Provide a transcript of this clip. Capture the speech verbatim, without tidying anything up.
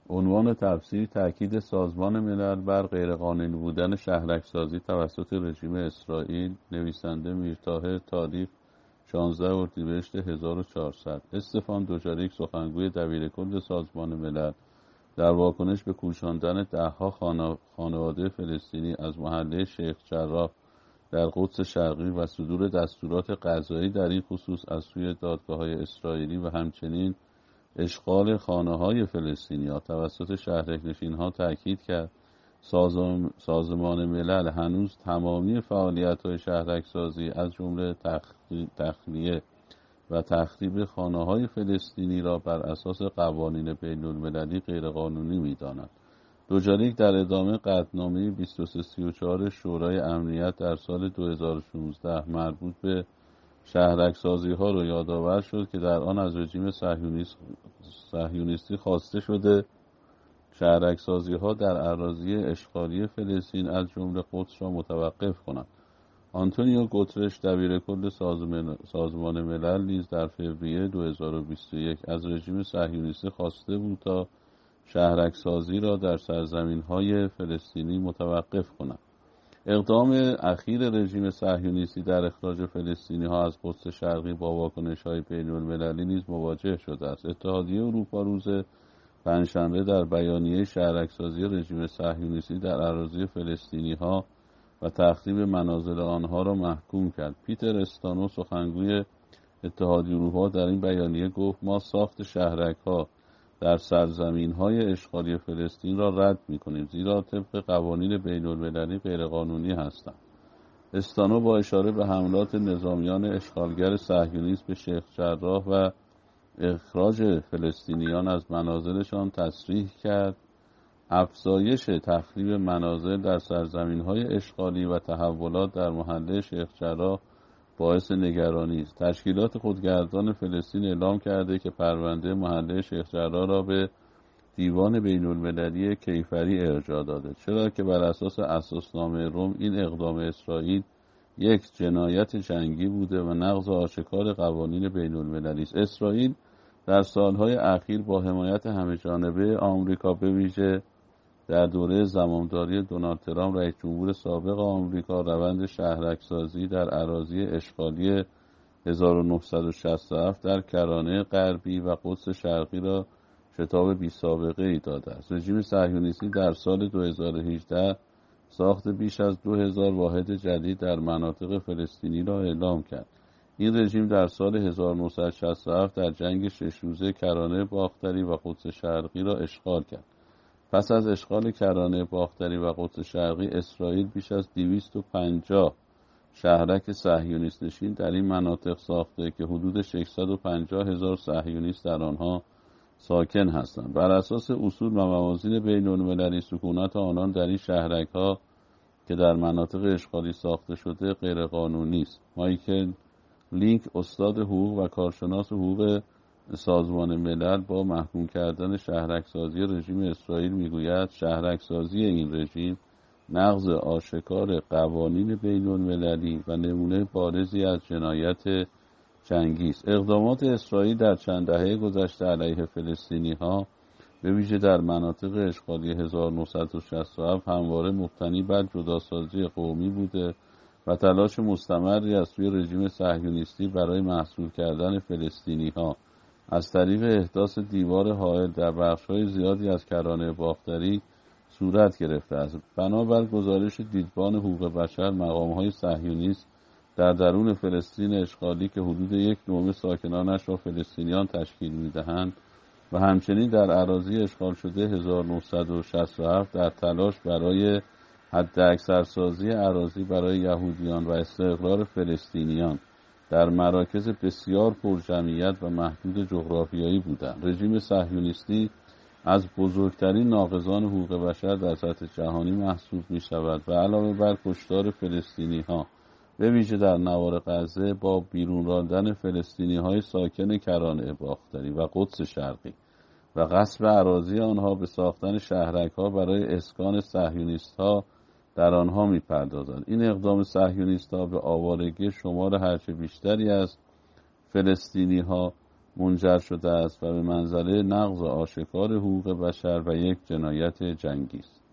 عنوان تفسیر: تأکید سازمان ملل بر غیرقانونی بودن شهرک‌سازی توسط رژیم اسرائیل. نویسنده میرطاهر. تاریخ شانزده اردیبهشت هزار و چهارصد. استفان دوجاریک، سخنگوی دبیرکل سازمان ملل، در واکنش به کوچاندن دهها خانواده فلسطینی از محله شیخ جراح در قدس شرقی و صدور دستورات قضایی در این خصوص از سوی دادگاه‌های اسرائیلی و همچنین اشغال خانه‌های فلسطینی‌ها توسط شهرک‌نشین‌ها تأکید کرد سازمان ملل هنوز تمامی فعالیت‌های شهرک‌سازی از جمله تخلیه و تخریب خانه‌های فلسطینی را بر اساس قوانین بین‌المللی غیرقانونی می‌داند. دوجاریک در ادامه قطعنامه بیست و سه سی و چهار شورای امنیت در سال دو هزار و شانزده مربوط به شهرک‌سازی‌ها را یادآور شد که در آن از رژیم صهیونیستی خواسته شده شهرک‌سازی‌ها در اراضی اشغالی فلسطین از جمله قدس را متوقف کند. آنتونیو گوترش، دبیرکل سازمان ملل، نیز در فوریه دو هزار و بیست و یک از رژیم صهیونیستی خواسته بود تا شهرک‌سازی را در سرزمین‌های فلسطینی متوقف کند. اقدام اخیر رژیم صهیونیستی در اخراج فلسطینی‌ها از قدس شرقی با واکنش‌های بین‌المللی نیز مواجه شده است. اتحادیه اروپا روز پنجشنبه در بیانیه شهرک‌سازی رژیم صهیونیستی در اراضی فلسطینی‌ها و تخریب منازل آنها را محکوم کرد. پیتر استانو، سخنگوی اتحادیه اروپا، در این بیانیه گفت: ما ساخت شهرک‌ها در سرزمین‌های اشغالی فلسطین را رد می‌کنیم، زیرا طبق قوانین بین‌المللی غیرقانونی هستند. استانو با اشاره به حملات نظامیان اشغالگر صهیونیست به شیخ جراح و اخراج فلسطینیان از منازلشان تصریح کرد افزایش تخریب منازل در سرزمین‌های اشغالی و تحولات در محله شیخ جراح باعث نگرانی است. تشکیلات خودگردان فلسطین اعلام کرده که پرونده محله شیخ جراح را به دیوان بین‌المللی کیفری ارجاع داده، چرا که بر اساس اساسنامه روم این اقدام اسرائیل یک جنایت جنگی بوده و نقض آشکار قوانین بین‌المللی است. اسرائیل در سالهای اخیر با حمایت همه‌جانبه آمریکا، به ویژه در دوره زمامداری دونالد ترامپ رئیس جمهور سابق آمریکا، روند شهرک‌سازی در اراضی اشغالی هزار و نهصد و شصت و هفت در کرانه غربی و قدس شرقی را شتاب بی‌سابقه‌ای داده است. رژیم صهیونیستی در سال دو هزار و هجده ساخت بیش از دو هزار واحد جدید در مناطق فلسطینی را اعلام کرد. این رژیم در سال هزار و نهصد و شصت و هفت در جنگ شش روزه کرانه باختری و قدس شرقی را اشغال کرد. پس از اشغال کرانه باختری و قدس شرقی، اسرائیل بیش از دویست و پنجاه شهرک صهیونیست نشین در این مناطق ساخته که حدود ششصد و پنجاه هزار صهیونیست در آنها ساکن هستند. بر اساس اصول و موازین بین‌المللی، سکونت آنان در این شهرک‌ها که در مناطق اشغالی ساخته شده غیرقانونی است. مایکل لینک، استاد حقوق و کارشناس حقوق سازمان ملل، با محکوم کردن شهرک‌سازی رژیم اسرائیل میگوید شهرک‌سازی این رژیم نقض آشکار قوانین بین‌المللی و نمونه بارزی از جنایت جنگی است. اقدامات اسرائیل در چند دهه گذشته علیه فلسطینی‌ها، به ویژه در مناطق اشغالی هزار و نهصد و شصت و هفت، همواره مبتنی بر جداسازی قومی بوده و تلاش مستمری از سوی رژیم صهیونیستی برای محصور کردن فلسطینی‌ها از طریق احداث دیوار حائل در بخش‌های زیادی از کرانه باختری صورت گرفته است. بنابر گزارش دیدبان حقوق بشر، مقام‌های صهیونیست در درون فلسطین اشغالی که حدود یک نهم ساکنانش را فلسطینیان تشکیل می‌دهند و همچنین در اراضی اشغال شده هزار و نهصد و شصت و هفت در تلاش برای حداکثرسازی اراضی برای یهودیان و استقرار فلسطینیان در مراکز بسیار پرجمعیت و محدود جغرافیایی بودند. رژیم صهیونیستی از بزرگترین ناقضان حقوق بشر در سطح جهانی محسوب می شود و علاوه بر کشتار فلسطینی ها، به ویژه در نوار غزه، با بیرون راندن فلسطینی های ساکن کرانه باختری و قدس شرقی و غصب اراضی آنها به ساختن شهرک ها برای اسکان صهیونیست ها در آنها می پردازند. این اقدام صهیونیست ها به آوارگی شمار هرچه بیشتری از فلسطینی ها منجر شده است و به منزله نقض آشکار حقوق بشر و یک جنایت جنگی است.